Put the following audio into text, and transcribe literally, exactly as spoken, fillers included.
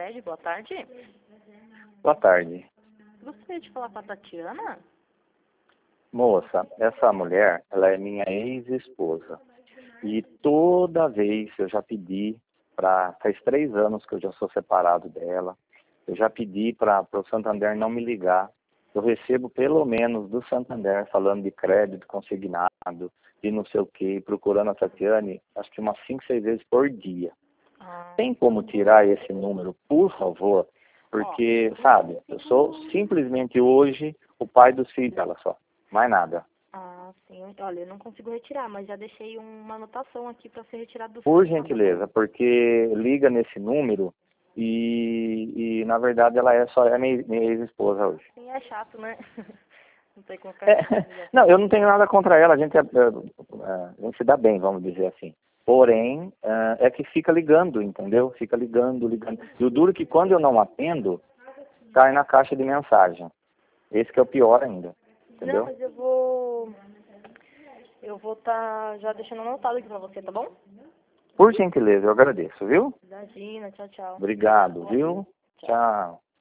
Cicred, boa tarde. Boa tarde. Gostaria de falar com a Tatiana? Moça, essa mulher, ela é minha ex-esposa. E toda vez eu já pedi para... Faz três anos que eu já sou separado dela. Eu já pedi para o Santander não me ligar. Eu recebo pelo menos do Santander falando de crédito consignado, de não sei o quê, procurando a Tatiane, acho que umas cinco, seis vezes por dia. Ah, Tem como tirar esse número, por favor? Porque, sabe, eu sou simplesmente hoje o pai dos filhos dela só. Mais nada. ah, sim. Olha, eu não consigo retirar, mas já deixei uma anotação aqui para ser retirado do Por sistema, tá bom? gentileza, porque liga nesse número e, e na verdade, ela é só é minha, minha ex-esposa hoje. Sim, é chato, né? Não tem como ficar É, chato, né? não, eu não tenho nada contra ela, a gente, é, é, a gente se dá bem, vamos dizer assim. Porém, é, é que fica ligando, entendeu? Fica ligando, ligando. E o duro é que quando eu não atendo, cai na caixa de mensagem. Esse que é o pior ainda, Não, entendeu? mas eu vou... Eu vou estar já deixando anotado aqui pra você, tá bom? Por gentileza, eu agradeço, viu? Imagina, tchau, tchau. Obrigado, viu? Tchau.